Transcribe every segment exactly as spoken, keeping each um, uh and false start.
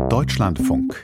Deutschlandfunk.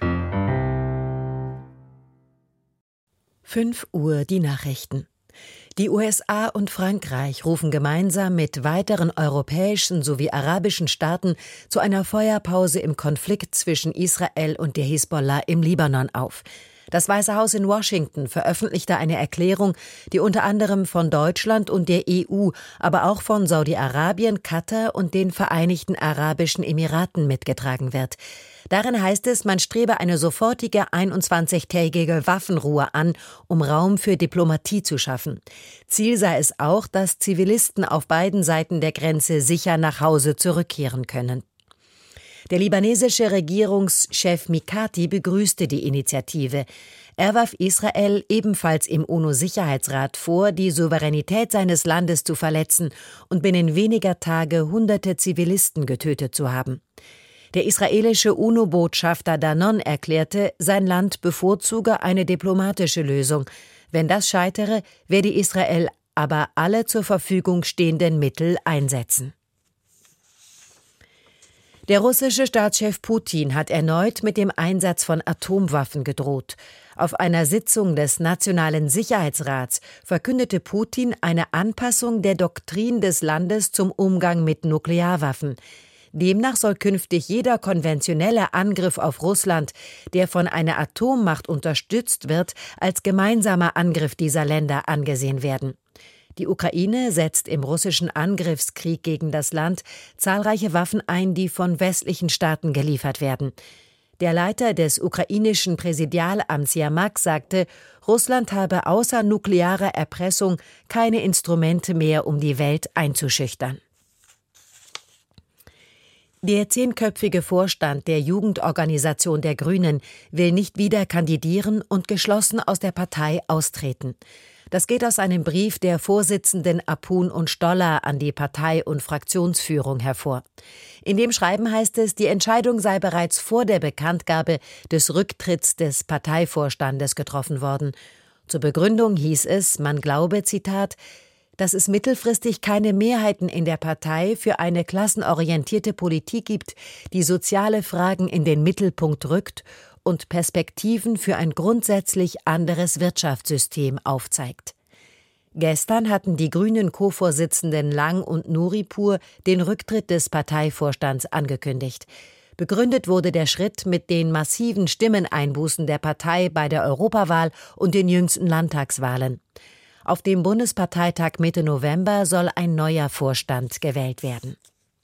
fünf Uhr die Nachrichten. Die U S A und Frankreich rufen gemeinsam mit weiteren europäischen sowie arabischen Staaten zu einer Feuerpause im Konflikt zwischen Israel und der Hisbollah im Libanon auf. Das Weiße Haus in Washington veröffentlichte eine Erklärung, die unter anderem von Deutschland und der E U, aber auch von Saudi-Arabien, Katar und den Vereinigten Arabischen Emiraten mitgetragen wird. Darin heißt es, man strebe eine sofortige einundzwanzigtägige Waffenruhe an, um Raum für Diplomatie zu schaffen. Ziel sei es auch, dass Zivilisten auf beiden Seiten der Grenze sicher nach Hause zurückkehren können. Der libanesische Regierungschef Mikati begrüßte die Initiative. Er warf Israel ebenfalls im UNO-Sicherheitsrat vor, die Souveränität seines Landes zu verletzen und binnen weniger Tage hunderte Zivilisten getötet zu haben. Der israelische UNO-Botschafter Danon erklärte, sein Land bevorzuge eine diplomatische Lösung. Wenn das scheitere, werde Israel aber alle zur Verfügung stehenden Mittel einsetzen. Der russische Staatschef Putin hat erneut mit dem Einsatz von Atomwaffen gedroht. Auf einer Sitzung des Nationalen Sicherheitsrats verkündete Putin eine Anpassung der Doktrin des Landes zum Umgang mit Nuklearwaffen. Demnach soll künftig jeder konventionelle Angriff auf Russland, der von einer Atommacht unterstützt wird, als gemeinsamer Angriff dieser Länder angesehen werden. Die Ukraine setzt im russischen Angriffskrieg gegen das Land zahlreiche Waffen ein, die von westlichen Staaten geliefert werden. Der Leiter des ukrainischen Präsidialamts Jermak sagte, Russland habe außer nuklearer Erpressung keine Instrumente mehr, um die Welt einzuschüchtern. Der zehnköpfige Vorstand der Jugendorganisation der Grünen will nicht wieder kandidieren und geschlossen aus der Partei austreten. Das geht aus einem Brief der Vorsitzenden Apun und Stoller an die Partei- und Fraktionsführung hervor. In dem Schreiben heißt es, die Entscheidung sei bereits vor der Bekanntgabe des Rücktritts des Parteivorstandes getroffen worden. Zur Begründung hieß es, man glaube, Zitat, dass es mittelfristig keine Mehrheiten in der Partei für eine klassenorientierte Politik gibt, die soziale Fragen in den Mittelpunkt rückt und Perspektiven für ein grundsätzlich anderes Wirtschaftssystem aufzeigt. Gestern hatten die grünen Co-Vorsitzenden Lang und Nuripur den Rücktritt des Parteivorstands angekündigt. Begründet wurde der Schritt mit den massiven Stimmeneinbußen der Partei bei der Europawahl und den jüngsten Landtagswahlen. Auf dem Bundesparteitag Mitte November soll ein neuer Vorstand gewählt werden.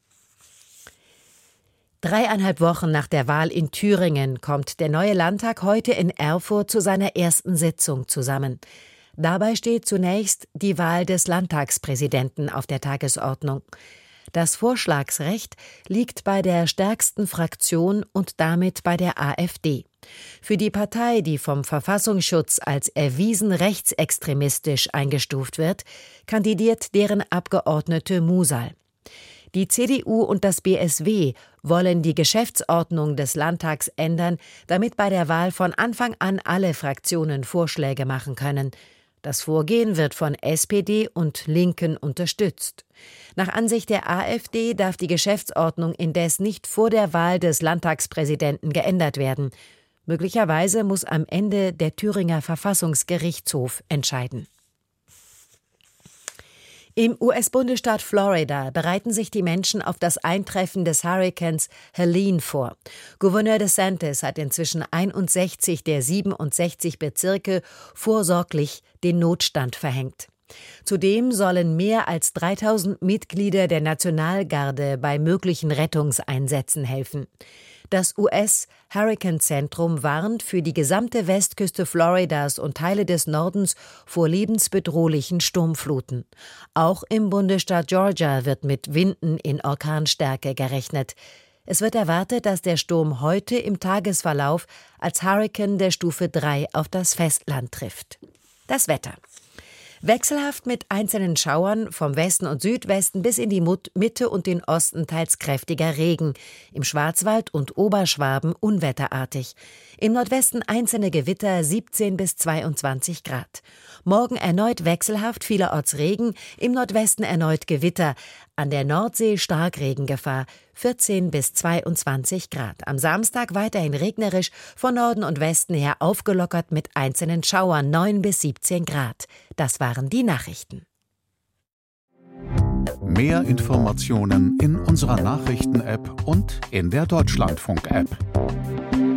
Dreieinhalb Wochen nach der Wahl in Thüringen kommt der neue Landtag heute in Erfurt zu seiner ersten Sitzung zusammen. Dabei steht zunächst die Wahl des Landtagspräsidenten auf der Tagesordnung. Das Vorschlagsrecht liegt bei der stärksten Fraktion und damit bei der AfD. Für die Partei, die vom Verfassungsschutz als erwiesen rechtsextremistisch eingestuft wird, kandidiert deren Abgeordnete Musal. Die C D U und das B S W wollen die Geschäftsordnung des Landtags ändern, damit bei der Wahl von Anfang an alle Fraktionen Vorschläge machen können. Das Vorgehen wird von S P D und Linken unterstützt. Nach Ansicht der AfD darf die Geschäftsordnung indes nicht vor der Wahl des Landtagspräsidenten geändert werden. Möglicherweise muss am Ende der Thüringer Verfassungsgerichtshof entscheiden. Im U S-Bundesstaat Florida bereiten sich die Menschen auf das Eintreffen des Hurrikans Helene vor. Gouverneur DeSantis hat inzwischen einundsechzig der siebenundsechzig Bezirke vorsorglich den Notstand verhängt. Zudem sollen mehr als dreitausend Mitglieder der Nationalgarde bei möglichen Rettungseinsätzen helfen. Das U S-Hurrikanzentrum warnt für die gesamte Westküste Floridas und Teile des Nordens vor lebensbedrohlichen Sturmfluten. Auch im Bundesstaat Georgia wird mit Winden in Orkanstärke gerechnet. Es wird erwartet, dass der Sturm heute im Tagesverlauf als Hurrikan der Stufe drei auf das Festland trifft. Das Wetter. Wechselhaft mit einzelnen Schauern vom Westen und Südwesten bis in die Mitte und den Osten teils kräftiger Regen. Im Schwarzwald und Oberschwaben unwetterartig. Im Nordwesten einzelne Gewitter siebzehn bis zweiundzwanzig Grad. Morgen erneut wechselhaft, vielerorts Regen, im Nordwesten erneut Gewitter. An der Nordsee Starkregengefahr, vierzehn bis zweiundzwanzig Grad. Am Samstag weiterhin regnerisch, von Norden und Westen her aufgelockert mit einzelnen Schauern, neun bis siebzehn Grad. Das waren die Nachrichten. Mehr Informationen in unserer Nachrichten-App und in der Deutschlandfunk-App.